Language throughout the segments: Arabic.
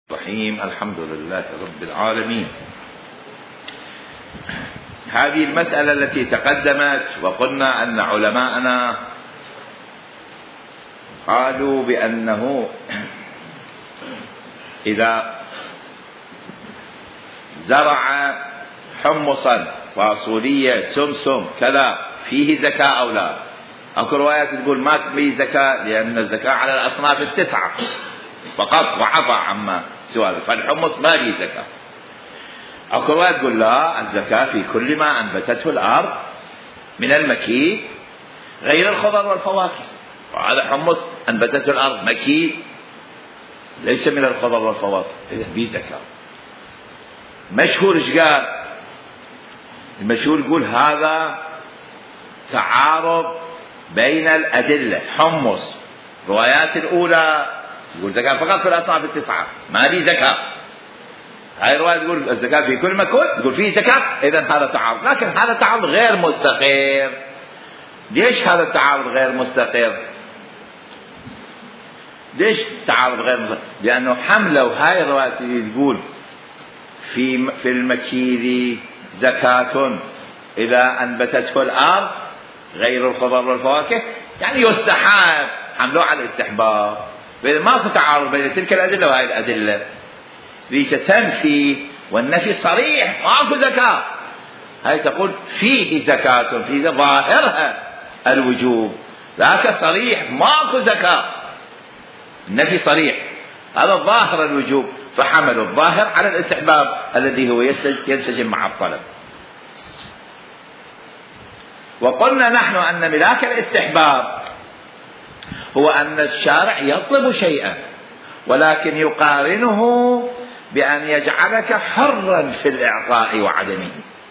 الرحيم. الحمد لله رب العالمين. هذه المسألة التي تقدمت وقلنا أن علماءنا قالوا بأنه إذا زرع حمصا فاصولية سمسم كذا فيه زكاة أو لا؟ أكو روايات تقول ما فيه زكاة لأن الزكاة على الأصناف التسعة فقط وعطى عما سؤال، فالحمص ما فيه زكاة. أكو روايات تقول لا، الزكاة في كل ما أنبتته الأرض من المكي غير الخضر والفواكه، وهذا حمص أنبتته الأرض مكي ليس من الخضر والفواكه، إذا فيه زكاة. مشهور إيش قال؟ المشهور يقول هذا تعارض بين الأدلة. حمص روايات الأولى يقول زكاة فقط في الأصناف التسعة ما في زكاة، هاي الرواية تقول الزكاة في كل ما كل يقول فيه زكاة، إذن هذا تعارض. لكن هذا تعارض غير مستقر. ليش هذا التعارض غير مستقر؟ ليش تعارض غير مستقر؟ لأنه حملوا هاي الرواية تقول في المكيل زكاة إذا أنبتته الأرض غير الخضر والفواكه، يعني يستحب، حملوه على الاستحباب. فإذا ماكو تعارض بين تلك الأدلة وهذه الأدلة، ليش تنفي والنفي صريح ماكو زكاة، هاي تقول فيه زكاة، في ظاهرها الوجوب، لكن صريح ماكو زكاة، النفي صريح، هذا ظاهر الوجوب، فحملوا الظاهر على الاستحباب الذي هو ينسجم مع الطلب. وقلنا نحن أن ملاك الاستحباب هو أن الشارع يطلب شيئا ولكن يقارنه بأن يجعلك حرا في الإعطاء وعدمه.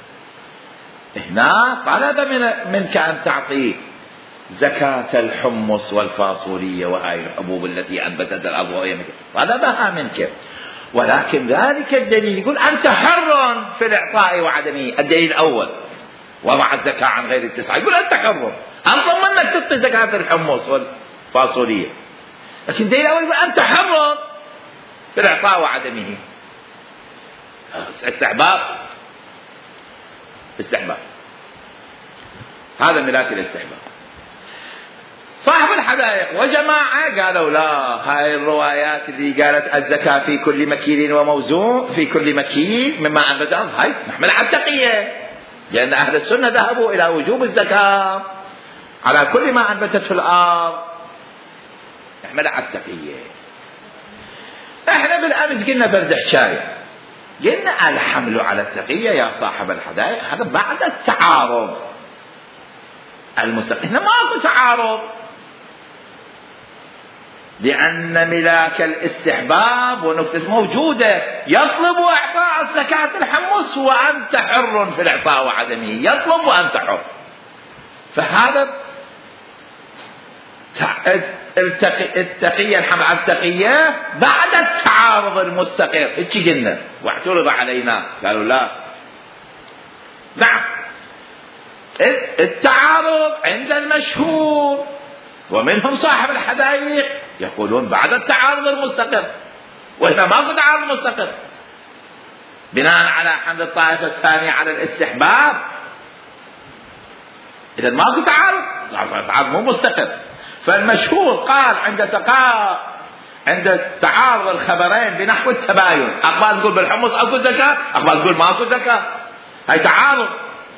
هنا طلب منك أن تعطيه زكاة الحمص والفاصولية وهاي الحبوب التي أنبتت الأرض وهي مكة، طلبها منك، ولكن ذلك الدليل يقول أنت حر في الإعطاء وعدمه. الدليل الأول وضع الزكاة عن غير التسعة، يقول أنت حر، أنظم منك تعطي زكاة الحمص والفاصولية، لكن الدليل الأول يقول أنت حر في الإعطاء وعدمه. استحباب، هذا ملاك الاستحباب. صاحب الحدائق وجماعة قالوا لا، هاي الروايات اللي قالت الزكاة في كل مكيل وموزون، في كل مكيل مما أنبت الأرض، هاي نحمل على التقية، لأن أهل السنة ذهبوا إلى وجوب الزكاة على كل ما أنبتته الأرض، نحمل على التقية. احنا بالأمس قلنا برد حشاية، قلنا الحمل على التقية يا صاحب الحدائق هذا بعد التعارض المستقيم، ماكو تعارض، لأن ملاك الاستحباب ونكتة موجودة، يطلب إعطاء الزكاة الحمص وأنت حر في الإعطاء وعدمه، يطلب وأنت حر، فهذا التقية، الحمل على التقية بعد التعارض المستقر. هيك قلنا واعترض علينا، قالوا لا، نعم التعارض عند المشهور ومنهم صاحب الحدائق يقولون بعد التعارض المستقر، وهنا ماكو تعارض مستقر، بناء على حمل الطائفة الثانية على الاستحباب، إذا ماكو تعارض مو مستقر. فالمشهور قال عند تعارض الخبرين بنحو التباين، أقبال نقول بالحمص أكو زكاة، أقبال نقول ماكو زكاة، هاي تعارض،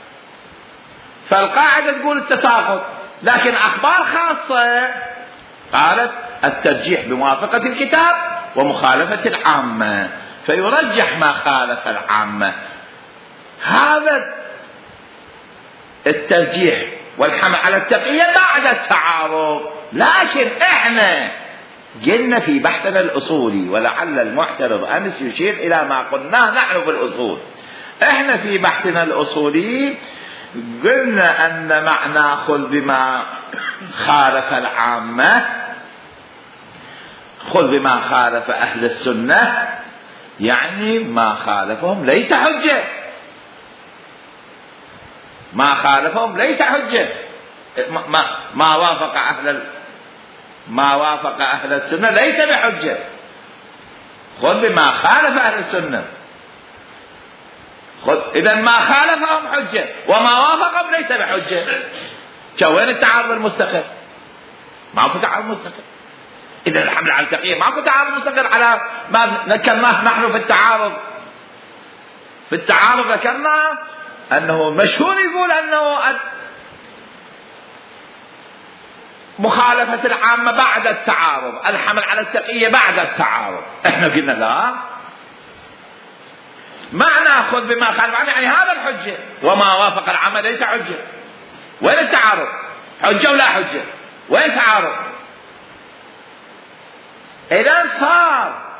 فالقاعدة تقول التساقط. لكن أخبار خاصة قالت الترجيح بموافقة الكتاب ومخالفة العامة، فيرجح ما خالف العامة. هذا الترجيح والحمل على التقية بعد التعارض. لكن احنا قلنا في بحثنا الأصولي، ولعل المعترض أمس يشير إلى ما قلناه نحن في الأصول، احنا في بحثنا الأصولي قلنا أن معنى خذ بما خالف العامة، خذ بما خالف أهل السنة، يعني ما خالفهم ليس حجة، ما خالفهم ليس حجة، ما وافق أهل السنة ليس بحجة. خذ بما خالف أهل السنة. خذ إذا ما خالفهم حجة وما وافقهم ليس بحجة. وين التعارض المستقر؟ ماكو تعارض مستقر. إذا الحمل على التقية ماكو تعارض مستقر على ما ذكرناه نحن في التعارض. في التعارض ذكرنا أنه مشهور يقول أنه مخالفة العامة بعد التعارض، الحمل على التقية بعد التعارض. احنا قلنا لا، ما ناخذ بما خالف عنه يعني هذا الحجة وما وافق العامة ليس حجة. وين التعارض؟ حجة ولا حجة؟ وين تعارض؟ إذا صار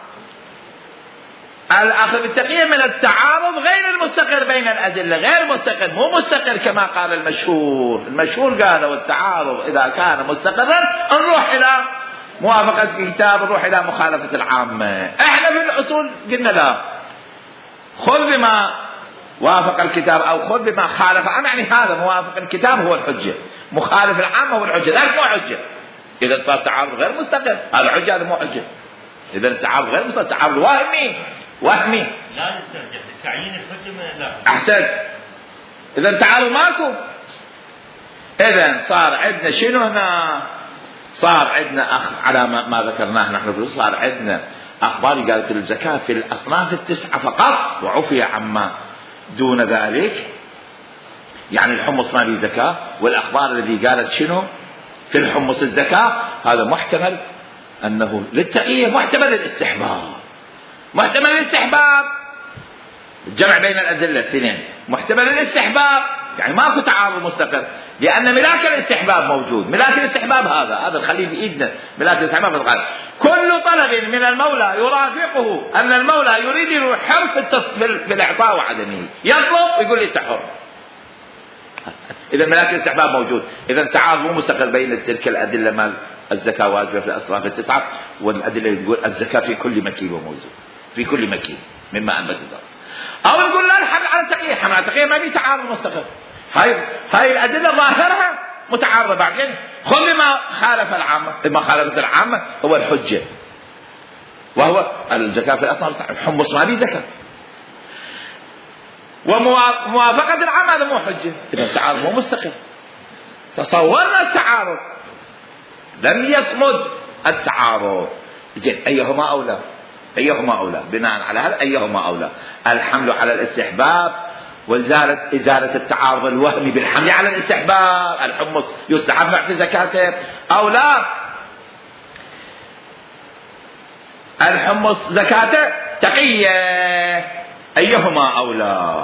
الأخذ بالتقية من التعارض غير المستقر بين الأدلة، غير مستقر، مو مستقر كما قال المشهور. المشهور قال والتعارض إذا كان مستقرا نروح إلى موافقة الكتاب، نروح إلى مخالفة العامة. احنا في الأصول قلنا لا، خذ بما وافق الكتاب أو خذ بما خالف العامة، يعني هذا موافق الكتاب هو الحجة، مخالف العامة هو الحجة، ذلك مو حجة. إذا صار تعارض غير مستقر هذا حجة، هذا مو حجة. إذا التعارض غير مستقر، تعارض وهمي لا للترجيح، تعيين الحجة لا. أحسن. إذا التعارض ماكو. إذا صار عندنا شنو هنا؟ صار عندنا على ما ذكرناه نحن، صار عندنا أخبار قالت الزكاة في الأصناف التسعة فقط وعفي عما دون ذلك، يعني الحمص ما به زكاة، والأخبار الذي قالت شنو في الحمص الزكاة هذا محتمل أنه للتقية، محتمل الاستحباب، محتمل الاستحباب، الجمع بين الأدلة الاثنين، محتمل الاستحباب، يعني ماكو تعارض مستقر، لأن ملاك الاستحباب موجود. ملاك الاستحباب هذا نخليه بإيدنا، ملاك الاستحباب الغالب. كل طلب من المولى يرافقه أن المولى يريد الحرف في الإعطاء وعدمه، يطلب ويقول لي تحر. إذا ملاك الاستحباب موجود. إذا التعارض مو مستقر بين تلك الأدلة مال الزكاة واجبة في الأصناف التسعة والأدلة اللي تقول الزكاة في كل مكين وموجود، في كل مكين مما أنبت الأرض. أو نقول لا، الحمل على التقية، الحمل على التقية ما في تعارض مستقر. هاي الأدلة ظاهرها متعارضة. بعدين خذ ما خالف العامة، ما خالفت العامة هو الحجة، وهو الزكاة في الأصناف. الحمص ما في زكاة، وموافقة العامة هذا مو حجة. إذا التعارض مو مستقر. تصورنا التعارض، لم يصمد التعارض. زين، أيهما أولى؟ أيهما أولى؟ بناء على هذا أيهما أولى؟ الحمل على الاستحباب وإزالة التعارض الوهمي بالحمل على الاستحباب. الحمص يستحب في زكاته أو لا؟ الحمص زكاته تقية، أيهما أولى؟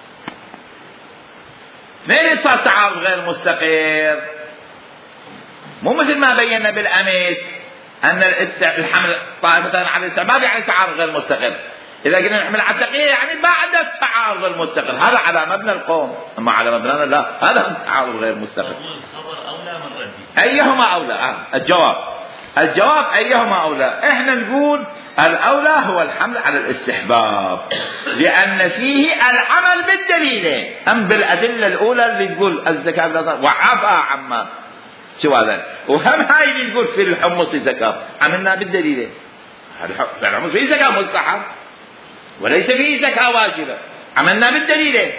اثنين صار تعارض غير مستقر، مو مثل ما بينا بالأمس أن الحمل طائفتان على الاستحباب يعني تعارض غير مستقر. إذا قلنا نحمل على التقية يعني بعد التعارض المستقر، هذا على مبنى القوم، أما على مبنانا لا، هذا تعارض غير مستقر. أيهما أولى؟ الجواب أيهما أولى؟ إحنا نقول الأولى هو الحمل على الاستحباب، لأن فيه العمل بالدليل، أم بالأدلة الأولى اللي تقول الزكاة وعفا عما سوى ذلك، وهم هاي اللي تقول في الحمص زكاة عملنا بالدليل. الحمص فيه زكاة مستحب وليس فيه زكاة واجبة، عملنا بالدليل.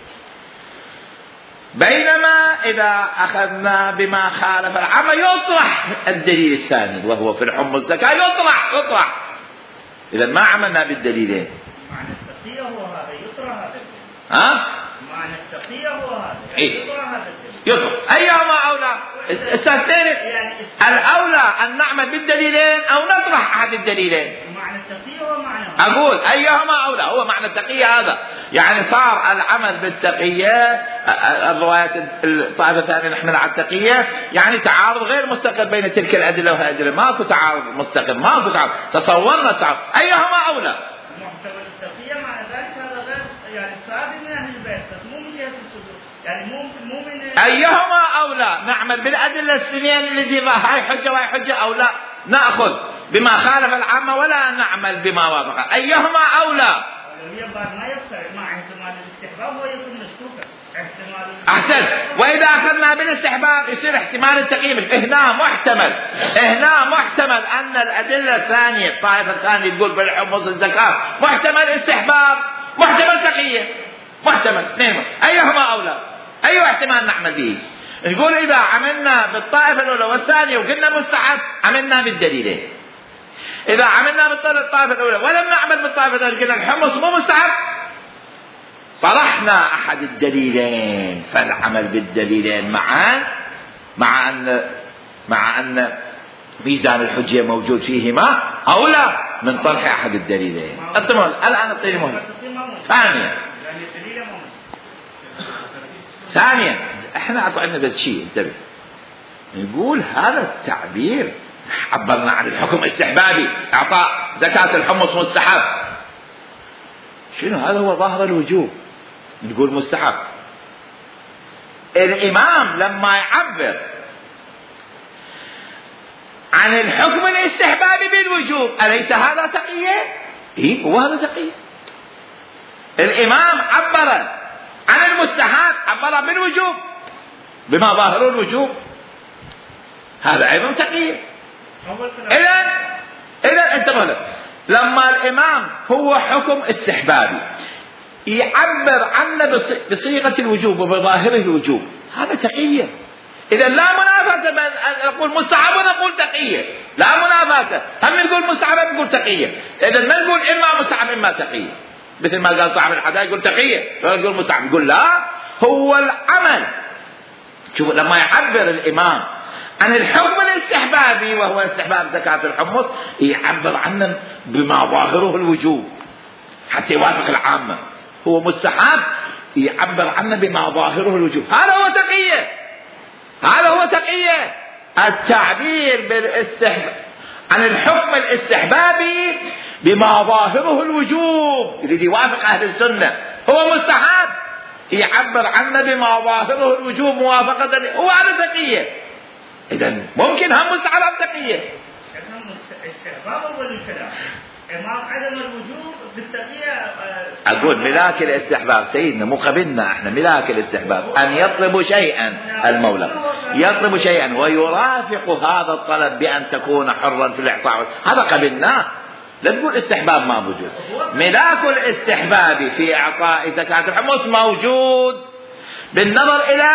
بينما إذا أخذنا بما خالف العامة يطرح الدليل الثاني، وهو في الحمص زكاة يطرح. إذا ما عملنا بالدليلين. معنى التقية هو هذا، يطرح هذا الدليل. معنى التقية هو هذا، يطرح هذا الدليل. أيهما أولى؟ يعني الأولى أن نعمل بالدليلين أو نطرح أحد الدليلين. معنى التقية هو معنى أقول أيهما أولى، هو معنى التقية هذا، يعني صار العمل بالتقية، الروايات الطائفة الثانية نحمل على التقية، يعني تعارض غير مستقر بين تلك الأدلة وهذه، ماكو تعارض مستقر، ماكو تعارض. تصورنا التعارض، أيهما أولى؟ محتوى التقية مع ذلك هذا غير، يعني استعاد من أهل البيت، بس مو من جهة الصدور، يعني مو من أيهما أولى؟ نعمل بالأدلة السنين التي هاي حجة وهي حجة، أو لا نأخذ بما خالف العامة ولا نعمل بما وافق؟ أيهما أولى؟ هي بعد ما يفترق مع احتمال الاستحباب هو يكون مشكوكا. أحسن. وإذا أخذنا بالاستحباب يصير احتمال التقييم. هنا محتمل أن الأدلة الثانية الطائفة الثانية تقول بالحمص الزكاة محتمل استحباب محتمل تقييم محتمل اثنين. أيهما أولى؟ أي احتمال نعمل به؟ نقول إذا عملنا بالطائفة الأولى والثانية وقلنا مستحب عملنا بالدليلين. إذا عملنا بالطائفة الأولى ولم نعمل بالطائفة الثانية قلنا الحمص مو مستحب طرحنا أحد الدليلين فالعمل بالدليلين مع أن ميزان الحجية موجود فيهما أولى من طرح أحد الدليلين. الآن الطريق مهم. ثانيا احنا اكو عندنا بس شيء انتبه نقول هذا التعبير عبرنا عن الحكم استحبابي اعطاء زكاة الحمص مستحب. شنو هذا؟ هو ظاهر الوجوب نقول مستحب. الامام لما يعبر عن الحكم الاستحبابي بالوجوب أليس هذا تقية؟ إيه هو هذا تقية. الامام عبر عن المستحب عبر بالوجوب بما ظاهر الوجوب هذا أيضا تقييد. إذا انتبه لما الإمام هو حكم استحبابي يعبر عنه بصيغة الوجوب وبظاهره الوجوب هذا تقييد. إذا لا منافسة بين أن نقول مستحب ونقول تقييد. لا منافسة. هم نقول مستحب نقول تقييد. إذا ما نقول إما مستحب إما تقييد مثل ما قال صاحب الحدائق يقول تقية يقول مستحب. يقول لا هو العمل. شوف لما يعبر الإمام عن الحكم الاستحبابي وهو استحباب زكاة الحمص يعبر عنه بما ظاهره الوجوب حتى يوافق العامة. هو مستحب يعبر عنه بما ظاهره الوجوب. هذا هو تقية. التعبير بالاستحباب عن الحكم الاستحبابي بما ظاهره الوجوب يريد يوافق أهل السنة. هو مستحب يعبر عنه بما ظاهره الوجوب موافقة هو هذا تقية. إذن ممكن هم مستحب تقية. استحباب أول الكلام إمام عدم الوجوب بالتقية. أقول ملاك الاستحباب سيدنا مو قبلنا احنا ملاك الاستحباب أن يطلب شيئا المولى يطلب شيئا ويرافق هذا الطلب بأن تكون حرا في الإعطاء هذا قبلناه. لا تقول استحباب ما موجود. ملاك الاستحباب في إعطاء زكاة الحمص موجود بالنظر إلى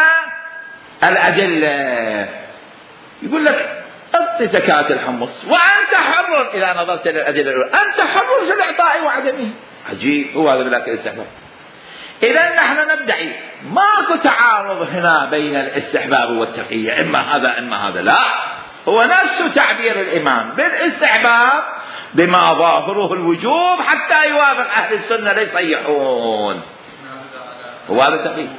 الأدلة. يقول لك أعطي زكاة الحمص وأنت حر إذا نظرت إلى الأدلة الأولى أنت حر في الإعطاء وعدمه. عجيب. هو هذا ملاك الاستحباب. إذا نحن ندعي ماكو تعارض هنا بين الاستحباب والتقية إما هذا لا هو نفس تعبير الإمام بالاستحباب بما ظاهره الوجوب حتى يوافق أهل السنة ليصيحون. هو هذا تقييد.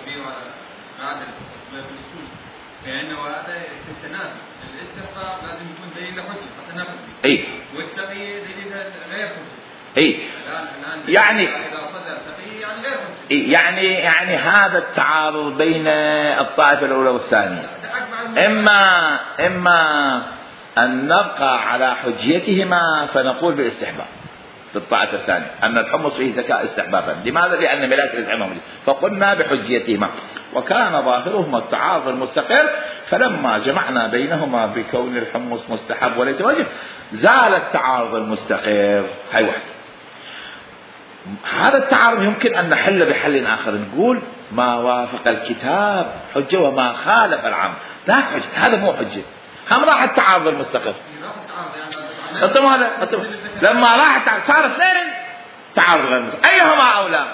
لأنه هذا استثناء الاستحباب لازم يكون دليل حجة حتى ناخذ به. والتقييد دليل غير حجة. يعني إذا صدر تقييد يعني غير حجة. يعني هذا التعارض بين الطائفة الأولى والثانية إما أن نبقى على حجيتهما فنقول بالاستحباب في الطائفة الثانية أن الحمص فيه زكاة استحبابا. لماذا؟ لأن ملاك الاستحباب فقلنا بحجيتهما وكان ظاهرهما التعارض المستقر فلما جمعنا بينهما بكون الحمص مستحب وليس واجب زال التعارض المستقر. هاي واحد. هذا التعارض يمكن أن نحل بحل آخر نقول ما وافق الكتاب حجة وما خالف العام لا حجة. هذا مو حجة. هم راح التعارض المستقر. لما راح صار اثنين تعارض غير مستقر. أيهما أولى؟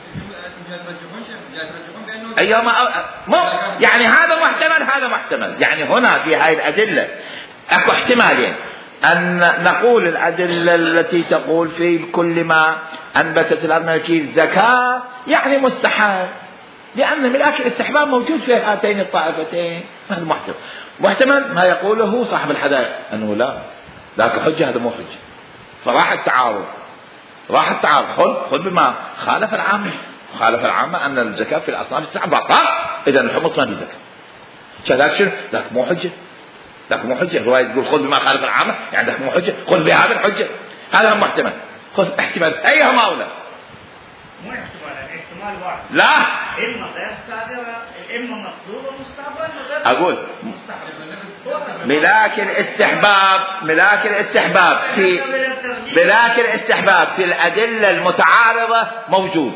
أيهما أولى؟ يعني هذا محتمل يعني هنا في هذه الأدلة أكو احتمالين أن نقول الأدلة التي تقول في كل ما أنبتت الأرض نجيل زكاة يعني مستحب لأن ملاك الاستحباب موجود في هاتين الطائفتين. هذا محتمل ما يقوله صاحب الحدائق أنه لا ذاك حجة هذا مو حجة. فراح التعارض خذ بما خالف العامة أن الزكاة في الأصناف السبعة باطل. إذا الحمص ما في زكاة. شذاك شنو؟ ذاك مو حجة. رواية تقول خذ بما خالف العامة يعني ذاك مو حجة. خذ بهذا الحجة. هذا محتمل. خذ احتمال أيهما أولى؟ مو احتمال واحد. لا، إما غير صادرة، إما مطلوبة مستقبل وغير أقول ملاك الاستحباب في الأدلة المتعارضة موجود.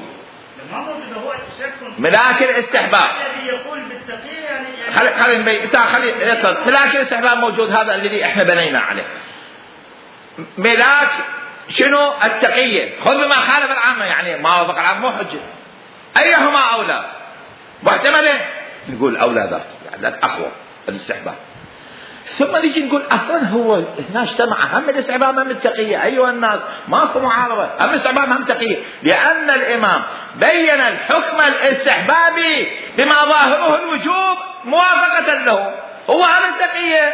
ملاك الاستحباب الذي يقول بالتقية يعني خلي يطلع ملاك الاستحباب موجود، هذا الذي احنا بنينا عليه. ملاك شنو؟ التقية. خذ بما خالف العامة، يعني ما وافق العامة مو حجة. أيهما أولى؟ محتملة نقول أولى ذات، يعني أقوى الاستحباب. ثم نيجي نقول أصلا هو هنا اجتمع هم الاستحباب هم التقية. أيها الناس ماكو معارضة، هم الاستحباب هم التقية، لأن الإمام بين الحكم الاستحبابي بما ظاهره الوجوب موافقة له. هو هذا التقية،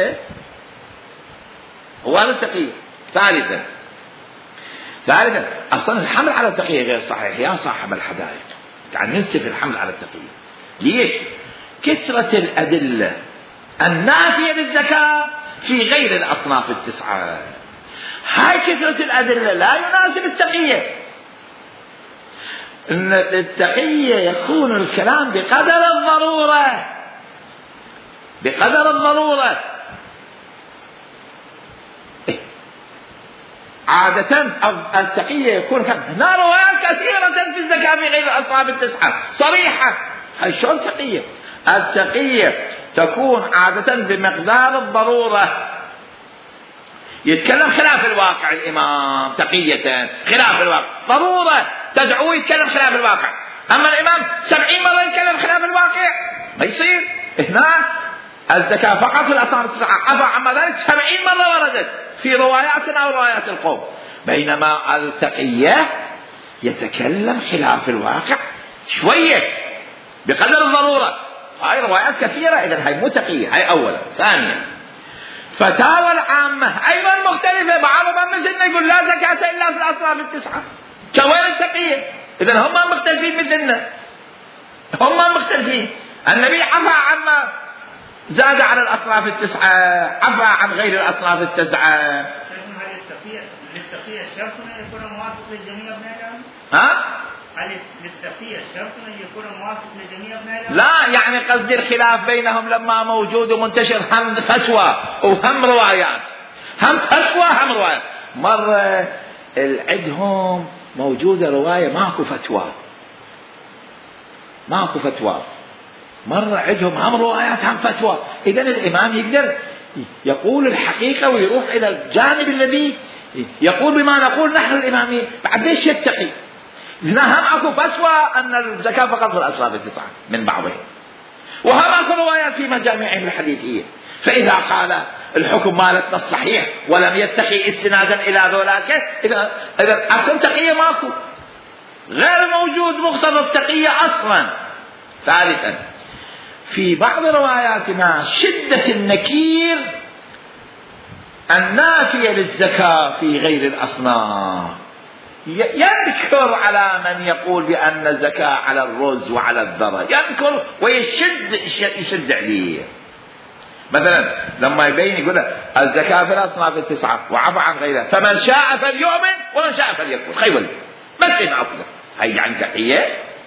هو هذا التقية. ثالثا أصلا الحمل على التقية غير صحيح يا صاحب الحدائق، يعني ننسف الحمل على التقية. ليش؟ كثرة الأدلة النافية للزكاة في غير الأصناف التسعة. هاي كثرة الأدلة لا يناسب التقية. إن التقية يكون الكلام بقدر الضرورة. عادة التقية يكون هنا روايات كثيرة في الزكاة في غير الأصناف التسعة صريحة. هاي شلون تقية؟ التقية تكون عادة بمقدار الضرورة. يتكلم خلاف الواقع الإمام تقية، خلاف الواقع ضرورة تدعوه يتكلم خلاف الواقع. أما الإمام 70 مرة يتكلم خلاف الواقع ما يصير. هنا الزكاة فقط في الأصناف التسعة، عفا عما ذلك 70 مرة وردت في رواياتنا أو روايات القوم. بينما التقية يتكلم خلاف الواقع شوية بقدر الضرورة. هاي روايات كثيرة، إذن هاي مو تقية. هاي أولا. ثانيا فتاوى العامة أيضا مختلفة. بعضهم مثلنا يقول لا زكاة إلا في الأصناف التسعة، كوين التقية. إذن هم مختلفين مثلنا، هم مختلفين. النبي عفى عما زاد على الأصناف التسعة، عفى عن غير الأصناف التسعة. للتقية الشرط أن يكون موافق لجميع أبناء العلم؟ هل للتقية الشرط أن يكون موافق لجميع أبناء العلم؟ لا، يعني قصدي الخلاف بينهم لما موجود ومنتشر هم فتوى وهم روايات، هم فتوى هم روايات. مرة عندهم موجودة رواية ماكو فتوى، مرة عندهم هم روايات هم فتوى. إذن الإمام يقدر يقول الحقيقة ويروح إلى الجانب الذي يقول بما نقول نحن الإمامية. بعد ليش يتقي؟ هنا هم أكو فتوى أن الزكاة فقط في الأصناف التسعة من بعضهم، وهم أكو روايات في مجامعهم الحديثية. فإذا قال الحكم مالتنا الصحيح ولم يتقي استنادا إلى ذولاك، إذا أصلا تقية ماكو، غير موجود مقتضى التقية أصلا. ثالثا في بعض رواياتنا شدة النكير النافية للزكاة في غير الأصناف، ينكر على من يقول بأن الزكاة على الرز وعلى الذرة، ينكر ويشد عليه. مثلا لما يبين يقول الزكاة في الأصناف التسعة وعفى عن غيرها، فمن شاء فليؤمن ومن شاء فليكفر. خيول بس يفعل. هي عن تقية؟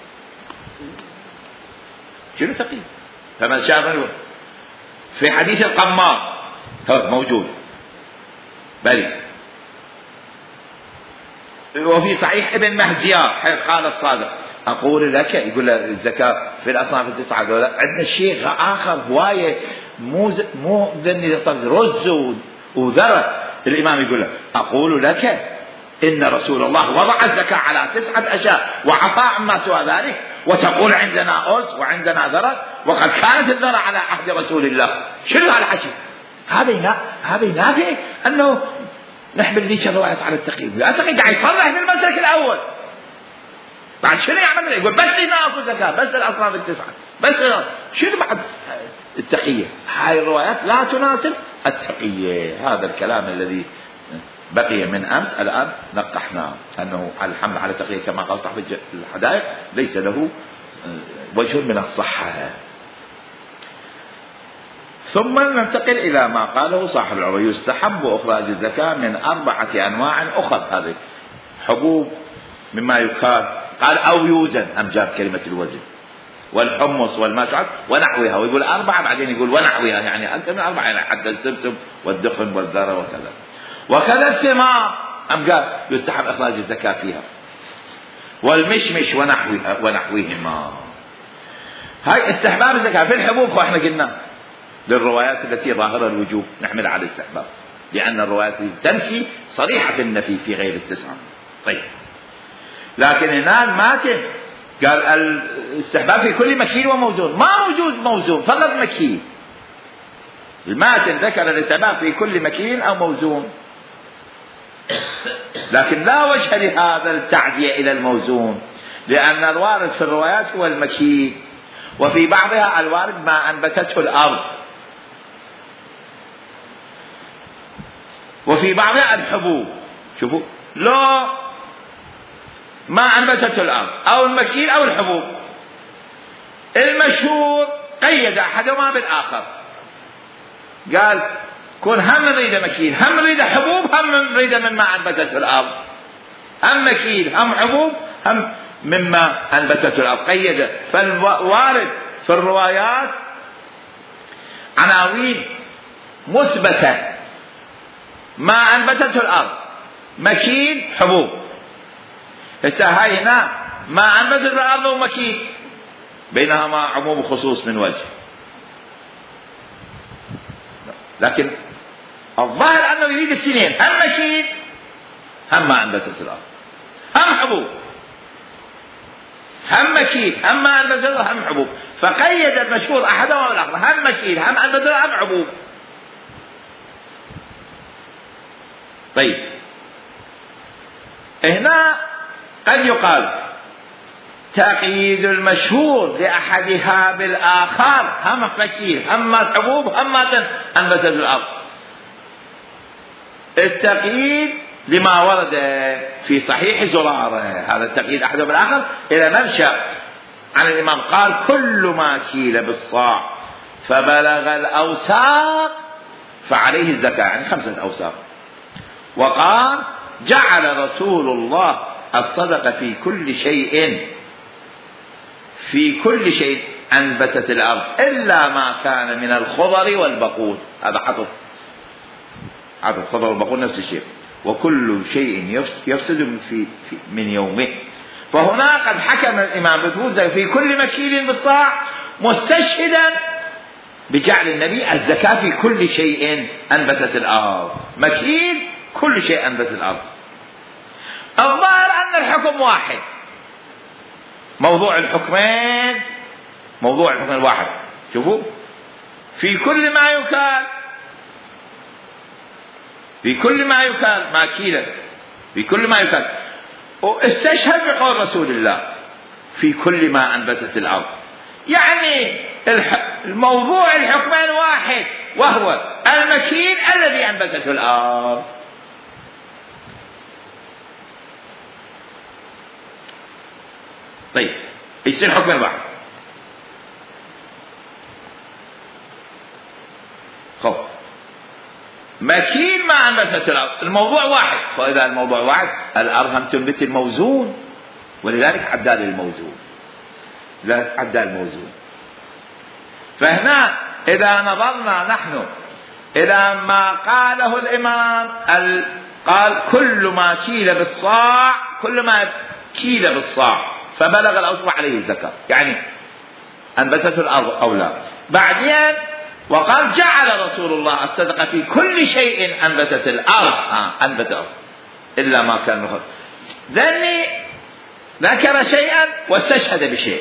شنو تقية؟ فمن شاء فليؤمن. في حديث القمار موجود بلي، وفي صحيح ابن مهزيار حيث قال الصادق أقول لك، يقول الزكاة في الأصناف التسعة دولة. عندنا شيء آخر هواية مو ذني رز وذرة. الإمام يقول له أقول لك إن رسول الله وضع الزكاة على 9 أشياء وعفى عما سوى ذلك، وتقول عندنا أرز وعندنا ذرة، وقد كانت الذرة على عهد رسول الله. شنو هالحكي؟ هذا ينافي أنه نحمل ليش الروايات على التقييد. أعتقد قاعد يصرح بالمسلك الأول. بعد شنو يعمل؟ يقول بس لنا أكو زكاة، بس الأصناف التسعة، بس شنو بعد التقية؟ هاي الروايات لا تناسب التقية. هذا الكلام الذي بقي من أمس الآن نقحناه، أنه الحمل على التقية كما قال صاحب الحدائق ليس له وجه من الصحة. ثم ننتقل إلى ما قاله صاحب العروة: يستحب إخراج الزكاة من 4 أنواع أخرى. هذه حبوب مما يكال قال أو يوزن، أم جاب كلمة الوزن، والحمص والمشعر ونحوها، ويقول 4 بعدين يقول ونحوها، يعني أكثر من 4، يعني حتى السمسم والدخن والذرة وكذا. وكذا الثمار، أم قال يستحب إخراج الزكاة فيها، والمشمش ونحوهما. هاي استحباب الزكاة في الحبوب، وإحنا قلنا للروايات التي ظاهرة الوجوب نحمل على الاستحباب، لأن الروايات تنفي صريحة النفي في غير التسعة. طيب، لكن هنا الماتن قال الاستحباب في كل مكيل وموزون، ما موجود موزون، فقط مكيل. الماتن ذكر الاستحباب في كل مكيل أو موزون، لكن لا وجه لهذا التعدية إلى الموزون، لأن الوارد في الروايات هو المكيل، وفي بعضها الوارد ما أنبتته الأرض، وفي بعضها الحبوب. شوفوا، لو ما أنبتته الأرض أو المكيل أو الحبوب، المشهور قيد أحدهما بالآخر، قال كون هم نريد مكيل، هم نريد حبوب، هم نريد مما أنبتته الأرض، هم مكيل هم حبوب هم مما أنبتته الأرض، قيد. فالوارد في الروايات عناوين مثبتة، ما أنبتته الأرض، مكيل حبوب. هسه هاي هنا ما أنبتته الأرض ومكيل، بينهما عموم وخصوص من وجه، لكن الظاهر أنه يريد السنين، هم مكيل هم ما أنبتته الأرض، هم حبوب، هم مكيل هم ما أنبتته الأرض هم حبوب، فقيد المشهور أحدهما بالآخر، هم مكيل هم أنبتته الأرض هم حبوب. طيب، هنا قد يقال تقييد المشهور لأحدها بالآخر، هم مكيل هم حبوب هم ما أنبتته الأرض. التقييد لما ورد في صحيح زرارة، هذا التقييد أحدهم بالآخر إلى منشأ عن الإمام قال كل ما كيل بالصاع فبلغ الأوساق فعليه الزكاة، يعني 5 أوساق. وقال جعل رسول الله الصدقة في كل شيء أنبتت الأرض إلا ما كان من الخضر والبقول، هذا حطب الخضر والبقول نفس الشيء، وكل شيء يفسد من يومه. فهنا قد حكم الإمام بفوزه في كل مكيل بالصاع، مستشهدا بجعل النبي الزكاة في كل شيء أنبتت الأرض، مكيل كل شيء أنبت الأرض. الظاهر أن الحكم واحد، موضوع الحكمين واحد. شوفوا، في كل ما يكال ماكيلا، في كل ما يكال، واستشهد بقول رسول الله في كل ما أنبتت الأرض، يعني الموضوع الحكمين واحد، وهو المكيل الذي أنبتته الأرض. طيب، يصير حكم واحد. خب، مكيل ما أنبتت الأرض، الموضوع واحد، فإذا الموضوع واحد الأرض هم تنبت الموزون، ولذلك عدال الموزون. فهنا إذا نظرنا نحن إلى ما قاله الإمام، قال كل ما كيل بالصاع فبلغ الأوساق عليه الزكاة، يعني أنبتته الأرض أو لا. بعدين وقال جعل رسول الله الصدقة في كل شيء أنبتت الأرض، أنبت إلا ما كان مخصوص. ذني ذكر شيئا واستشهد بشيء.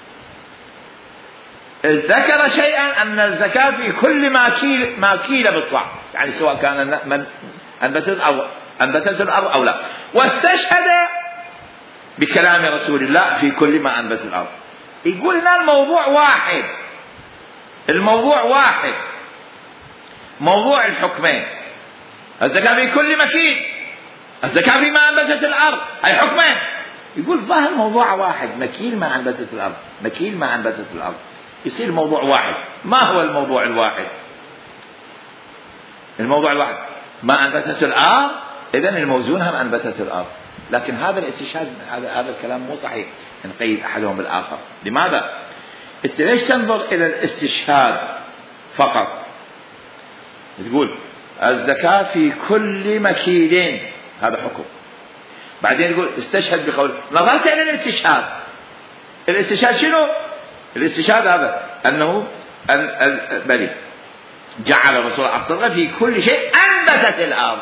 ذكر شيئا أن الزكاة في كل ما كيل بالصاع، يعني سواء كان من أنبتته الأرض أو لا، واستشهد بكلام رسول الله في كل ما أنبت الأرض. يقولنا الموضوع واحد، موضوع الحكمين، الزكاة في كل مكين، الزكاة فيما أنبتت الأرض، أي حكمين. يقول ظاهر موضوع واحد، مكيل ما أنبتت الأرض، يصير موضوع واحد. ما هو الموضوع الواحد؟ الموضوع الواحد ما أنبتت الأرض، إذن الموزون هم أنبتت الأرض. لكن هذا الاستشهاد هذا الكلام مو صحيح، نقيد أحدهم بالآخر. لماذا؟ أنت ليش تنظر إلى الاستشهاد فقط؟ تقول الزكاة في كل مكيل، هذا حكم. بعدين يقول استشهد بقول، نظرت إلى الاستشهاد. الاستشهاد شنو؟ الاستشهاد هذا أنه بلي جعل الرسول الصدقة في كل شيء أنبتت الأرض.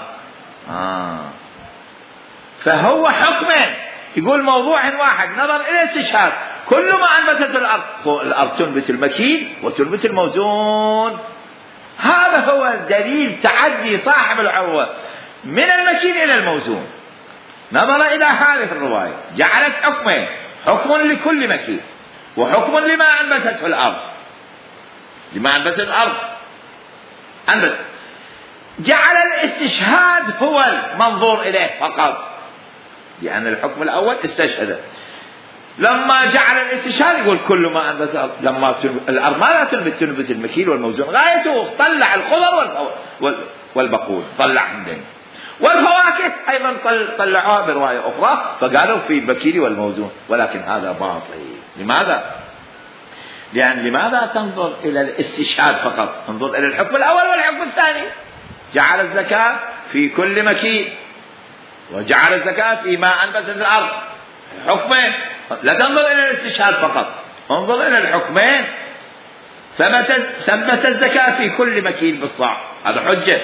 فهو حكمين، يقول موضوع واحد، نظر إلى الاستشهاد، كل ما أنبتت الأرض، الأرض تنبت المكيل وتنبت الموزون. هذا هو دليل تعدي صاحب العروة من المكيل إلى الموزون. نظر إلى هذه الرواية جعلت حكمين، حكم لكل مكيل وحكم لما أنبتته الأرض. لما أنبتت الأرض أنبت، جعل الاستشهاد هو المنظور إليه فقط، لأن الحكم الأول استشهد. لما جعل الاستشهاد يقول كل ما أنبت الأرض، لما الأرض ماذا تنبت المكيل والموزون، غايته طلع الخضر والبقول، طلع عندنا. والفواكه أيضا طلعوها برواية أخرى، فقالوا في المكيل والموزون، ولكن هذا باطل. لماذا؟ لأن لماذا تنظر إلى الاستشهاد فقط؟ انظر إلى الحكم الأول والحكم الثاني. جعل الزكاة في كل مكيل، وجعل الزكاة فيما أنبتت الأرض، حكمين. لا تنظر إلى الاستشهاد فقط، انظر إلى الحكمين. ثبت الزكاة في كل مكيل بالصاع، هذا حجة.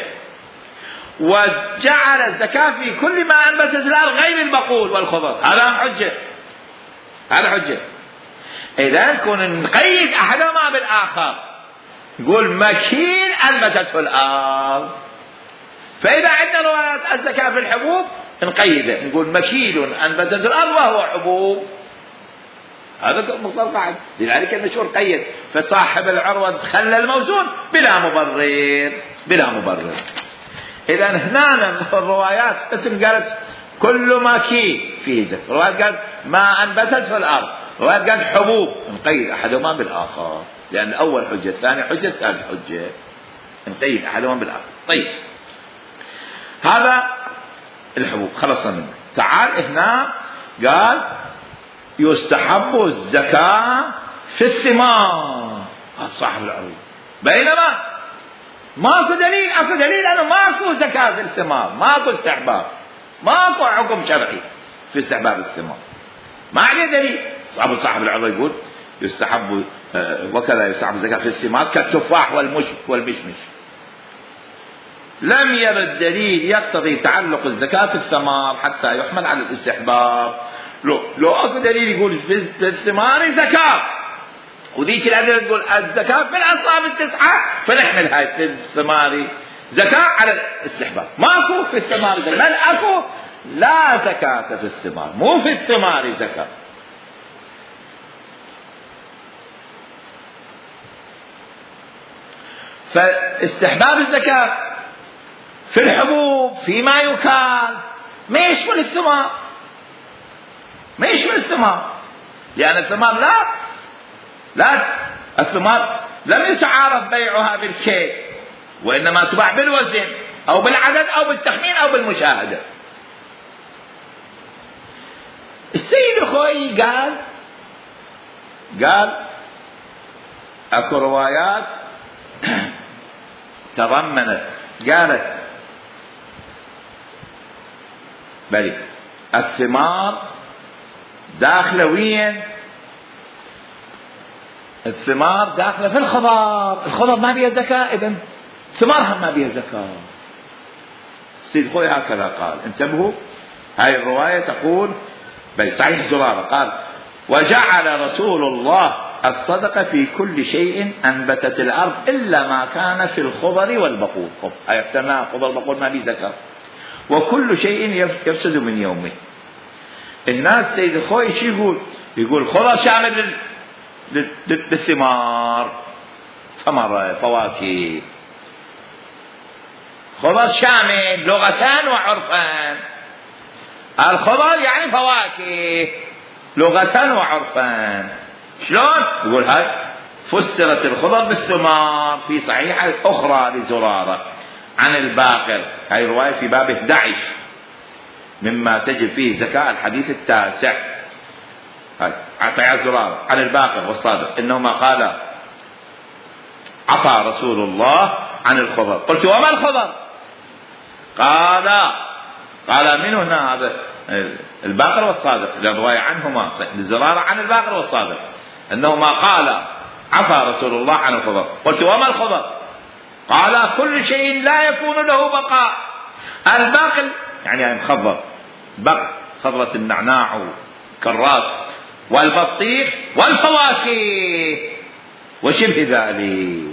وجعل الزكاة في كل ما أنبتت الأرض غير البقول والخضر، هذا حجة، هذا حجة. إذا كنا نقيد أحدهما بالآخر، نقول مكيل أنبتته الأرض، فإذا عندنا روايات الزكاة في الحبوب نقيده، نقول مكيل أنبتته الأرض وهو حبوب، هذا مصدر قاعد. لذلك المشهور قيد، فصاحب العروة خلى الموزون بلا مبرر، بلا مبرر. إذا هنا الروايات مثل قالت كل مكيل فيه زكاة، روايات قالت ما أنبتته الأرض، روايات قالت حبوب، نقيد أحدهما بالآخر، لأن أول حجة الثاني حجة الثالث حجة، نقيد أحدهما بالآخر. طيب هذا الحبوب خلصنا منه. تعال هنا قال يستحب الزكاة في الثمار، هذا صاحب العروض. بينما ماكو دليل، اكو دليل انه ماكو زكاة في الثمار، ماكو استحباب، ماكو حكم شرعي في استحباب الثمار، ما عليه دليل. صاحب العروض يقول يستحب وكذا يستحب الزكاة في الثمار كالتفاح والمشمش. لم يرد دليل يقتضي تعلق الزكاة في الثمار حتى يحمل على الاستحباب. لو اكو دليل يقول في الثمار زكاة، وديش الأدلة تقول الزكاة في الأصناف التسعة، فنحمل هاي في الثمار زكاة على الاستحباب. ماكو في الثمار زكاة، بل اكو لا زكاة في الثمار، مو في الثمار زكاة. فاستحباب الزكاة في الحبوب فيما يكال ما يشمل الثمار، ما يشمل الثمار، لأن الثمار لا الثمار لم يتعارف بيعها بالكيل، وإنما تباع بالوزن أو بالعدد أو بالتخمين أو بالمشاهدة. السيد الخوي قال أكو روايات تضمنت، قالت بلي الثمار داخلة وين؟ الثمار داخلة في الخضار، الخضر ما بيها زكاة، إذن ثمارها ما بيها زكاة. السيد خوي هكذا قال، انتبهوا. هاي الرواية تقول بل صحيح زرارة قال وجعل رسول الله الصدقة في كل شيء أنبتت الأرض إلا ما كان في الخضر والبقول. هاي افترنا خضر والبقول ما بيه زكاة، وكل شيء يفسد من يومه. الناس سيد خوي شو يقول خضر شامل للثمار، ثمرة فواكه، خضر شامل لغتان وعرفان. الخضر يعني فواكه لغتان وعرفان. شلون؟ يقول هاي فسرت الخضر بالثمار في صحيحة أخرى لزرارة عن الباقر، هاي رواية في باب 11 مما تجب فيه زكاة الحديث التاسع عطاء الزرار عن الباقر والصادق إنهما قال عفى رسول الله عن الخضر. قلت وما الخضر؟ قال من هنا هذا الباقر والصادق، الرواية عنهما الزرار عن الباقر والصادق إنهما قال عفى رسول الله عن الخضر. قلت وما الخضر؟ قال كل شيء لا يكون له بقاء. الباقل يعني مخضر، بقل خضرة النعناع وكرات والبطيخ والفواكه وشبه ذلك.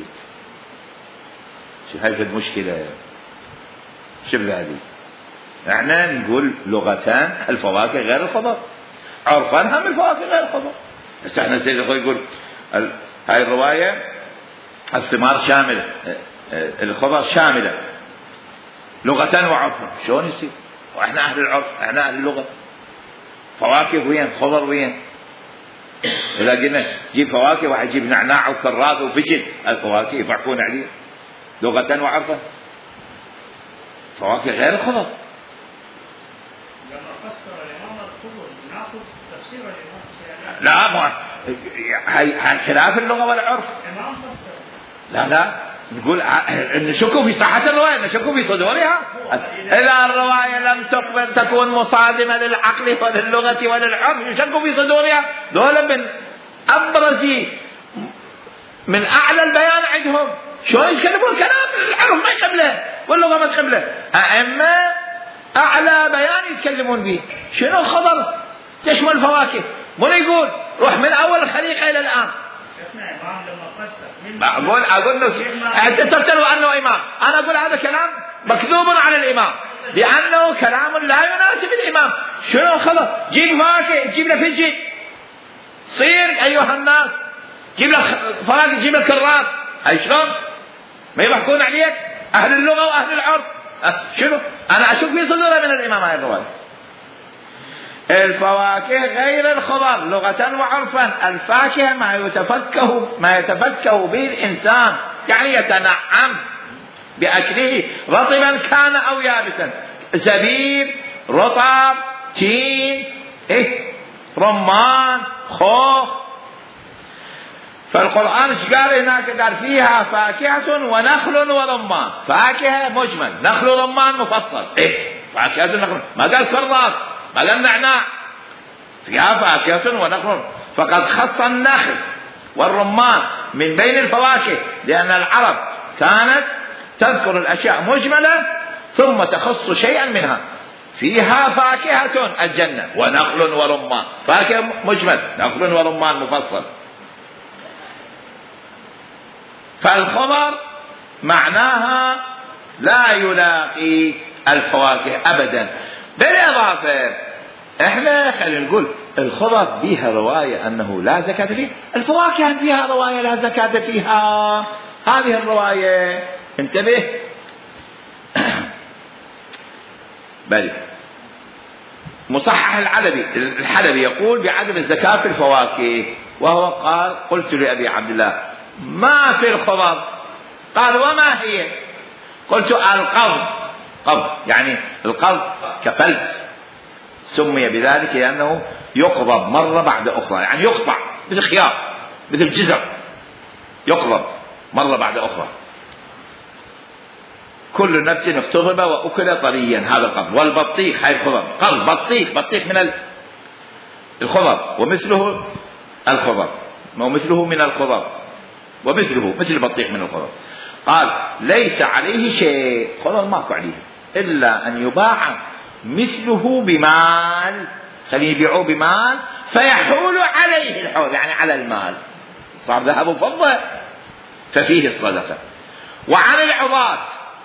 شو هذه المشكلة؟ شبه ذلك احنا نقول لغتان الفواكه غير الخضر، عرفا هم الفواكه غير الخضر. بس احنا سيد الخوي يقول هاي الرواية الثمار شاملة، الخضر شاملة لغة وعرفا. شلون يصير؟ واحنا اهل العرف، احنا اهل اللغة. فواكه وين؟ خضر وين؟ إذا قلنا جيب فواكه واحد يجيب نعناع وكرات وفجل، الفواكه يفعكون عليه لغة وعرفا. فواكه غير الخضر. لما فسر الإمام الخضر ناخذ تفسير الإمام. لا ما هاي خلاف اللغة والعرف. الإمام فسر. لا نقول نشكوا في صحة الرواية، نشكوا في صدورها. إذا الرواية لم تقبل تكون مصادمة للعقل وللغة وللعرف يشكوا في صدورها. دولة من أبرز من أعلى البيان عندهم. شو يتكلمون كلام العرف ما يقبله واللغة ما تقبله، أما أعلى بيان يتكلمون به. شنو الخضر؟ تشمل فواكه. من يقول روح من أول الخليقة إلى الآن. أقول له أنت تفترض أنه إمام، أنا أقول هذا كلام مكذوب على الإمام لأنه كلام لا يناسب الإمام. شنو الخضر؟ جيب فواكه، جيب له فجل، صير أيها الناس جيب له فواكه، جيب له كرات. هاي شلون؟ ما يضحكون عليك أهل اللغة وأهل العرف؟ شنو؟ أنا أشوف في صدورة من الإمام هاي الرواية. الفواكه غير الخضر لغة وعرفا. الفاكهة ما يتفكه به الإنسان، يعني يتنعم بأكله رطبا كان أو يابسا، زبيب، رطب، تين، رمان، خوخ. فالقرآن قال هناك؟ قال فيها فاكهة ونخل ورمان. فاكهة مجمل، نخل ورمان مفصل. فاكهة ونخل، ما قال كرات، ما قال نعناع. فيها فاكهة ونخل، فقد خص النخل والرمان من بين الفواكه لأن العرب كانت تذكر الأشياء مجملة ثم تخص شيئا منها. فيها فاكهة الجنة ونخل ورمان، فاكهة مجمل، نخل ورمان مفصل. فالخضر معناها لا يلاقي الفواكه أبدا. بالإضافة احنا خلينا نقول الخضر بها رواية أنه لا زكاة فيه، الفواكه فيها رواية لا زكاة فيها. هذه الرواية انتبه. بل مصحح الحلبي يقول بعدم الزكاة في الفواكه، وهو قال قلت لأبي عبد الله ما في الخضر؟ قال وما هي؟ قلت القضب. يعني القضب كفلس، سمي بذلك لأنه يقضب مرة بعد أخرى، يعني يقطع مثل خيار مثل جزر، يقضب مرة بعد أخرى. كل نفس افتضب وأكل طريا، هذا القضب. والبطيخ هاي الخضر، قضب بطيخ من الخضر ومثله الخضر ومثله من الخضر ومثله مثل البطيخ من الخضر. قال ليس عليه شيء، خضر ماكو عليه إلا أن يباع مثله بمال، خليه يبيعوه بمال فيحول عليه الحول، يعني على المال صار ذهب وفضة ففيه الصدقة. وعن العظات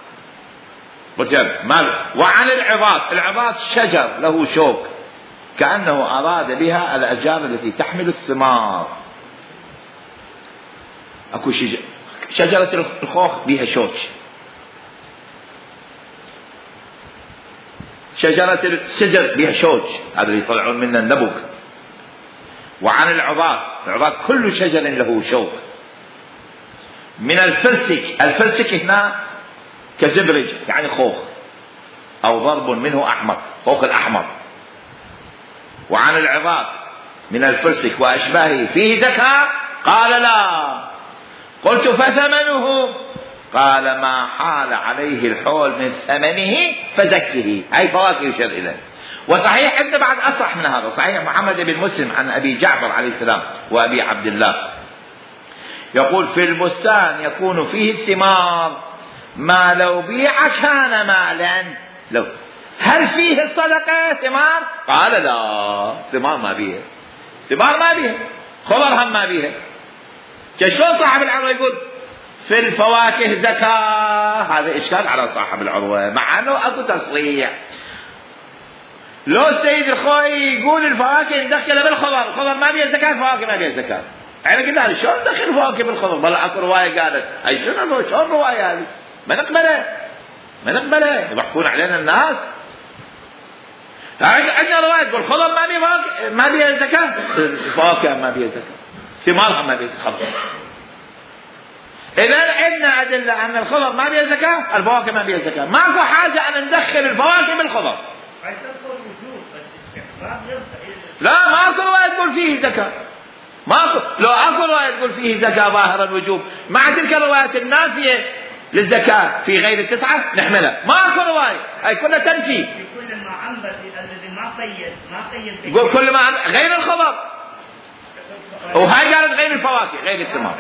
وعن العظات شجر له شوك كأنه أراد بها الأشجار التي تحمل الثمار. أكو شجرة الخوخ بها شوك، شجرة السدر بها شوك، هذا اللي يطلعون منه النبق. وعن العظات كل شجر له شوك. من الفلسك هنا كزبرج يعني خوخ، أو ضرب منه أحمر فوق الأحمر. وعن العظام من الفرسك وأشباهه فيه زكاة؟ قال لا. قلت فثمنه؟ قال ما حال عليه الحول من ثمنه فزكه، أي فواكه يشير إليه. وصحيح عندنا بعد أصح من هذا، صحيح محمد بن مسلم عن أبي جعفر عليه السلام وأبي عبد الله يقول في البستان يكون فيه الثمار ما لو بيع كان مالا. لو هل فيه الصدقة ثمار؟ قال لا، ثمار ما بيها، ثمار ما بيها، خضر هم ما بيها. شلون صاحب العروة يقول في الفواكه زكاة؟ هذا إشكال على صاحب العروة، مع أنه أكو تصريح. لو السيد الخوئي يقول الفواكه ندخلها بالخضر، الخضر ما بيها زكاة، الفواكه ما بيها زكاة. احنا قلنا شلون ندخل الفواكه بالخضر؟ بل اكو رواية قالت أي شلون الرواية هذه؟ ما نقبلها يضحكون علينا الناس. عندنا رواية تقول الخضر ما بيها زكاة، الفواكه ما بيها زكاة، ثمارها ما بيها زكاة. إذا عندنا أدلة أن الخضر ما بيها زكاة، الفواكه ما بيها زكاة، ماكو حاجة أن ندخل الفواكه بالخضر. لا، ماكو رواية تقول فيه زكاة، ماكو. لو اكو رواية تقول فيه زكاة ظاهر الوجوب مع تلك الروايات النافية للزكاة في غير التسعة نحملها. ماكو رواية، هاي كلها تنفي. كل ما عنبت الذي ما قيد يقول كل ما غير الخضر، وهاي قالت غير الفواكه غير الثمار.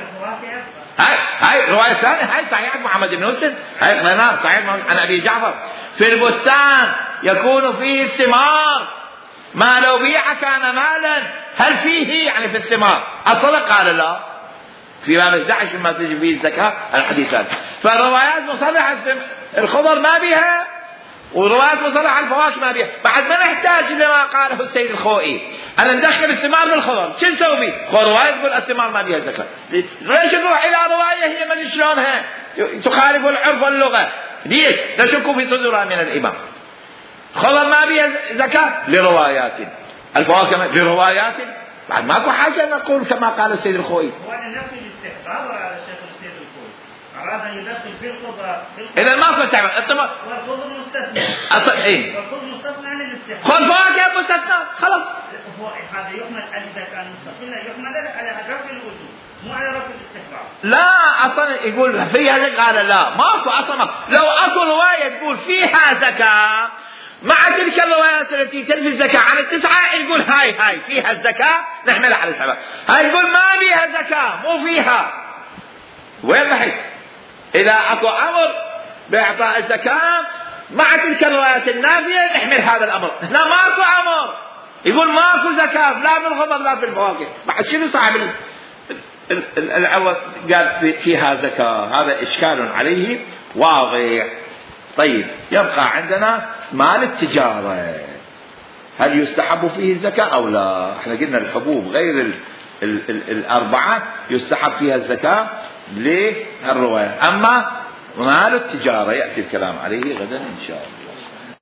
هاي رواية ثانية، هاي صحيح محمد بن مسلم، هاي قريناها صحيح عن أبي جعفر في البستان يكون فيه الثمار ما لو بيع كان مالا. هل فيه يعني في الثمار الصدق؟ قال لا. في باب 11 ما تجي فيه الزكاة الحديثات. فالروايات مصرحة الخضر ما بها، وروايات مصرحة الفواكه ما بها. بعد ما نحتاج لما قاله السيد الخوئي أن ندخل الثمار بالخضر، شو نسوي به؟ رواية تقول الثمار ما بها زكاة. ليش نروح إلى رواية هي ما شلونها تخالف العرف واللغة؟ ليش نشك في صدورها من الإمام؟ خضر ما بها زكاة لروايات، الفواكه لروايات. بعد ماكو حاجة نقول كما قال السيد الخوئي. هو أن نفي الاستحباب على الشيخ السيد الخوئي، أراد أن يدخل في الخضر. إذا ماكو استحباب. والخضر مستثنى. إيه؟ والخضر مستثنى عن الاستحباب. خذ فواكه مستثنى خلاص. هذا يحمل إذا كان مستقلا يحمل على رفع الوجوب مو على رفع الاستحباب. لا أصلا يقول فيها زكاة، قال لا ماكو أصلا. لو أكو رواية تقول فيها زكاة مع تلك الروايات التي تنفي الزكاة عن التسعة نقول هاي فيها الزكاة نحملها على السبع. هاي نقول ما فيها زكاة مو فيها. وين رحت؟ إذا أكو أمر بإعطاء الزكاة مع تلك الروايات النافية نحمل هذا الأمر. هنا ماكو أمر يقول ماكو زكاة لا بالخضر لا بالفواكه. بعد شنو صاحب العوض قال فيها زكاة؟ هذا إشكال عليه واضح. طيب يبقى عندنا مال التجارة، هل يستحب فيه الزكاة أو لا؟ احنا قلنا الحبوب غير الأربعة يستحب فيها الزكاة للرواية. أما مال التجارة يأتي الكلام عليه غدا إن شاء الله.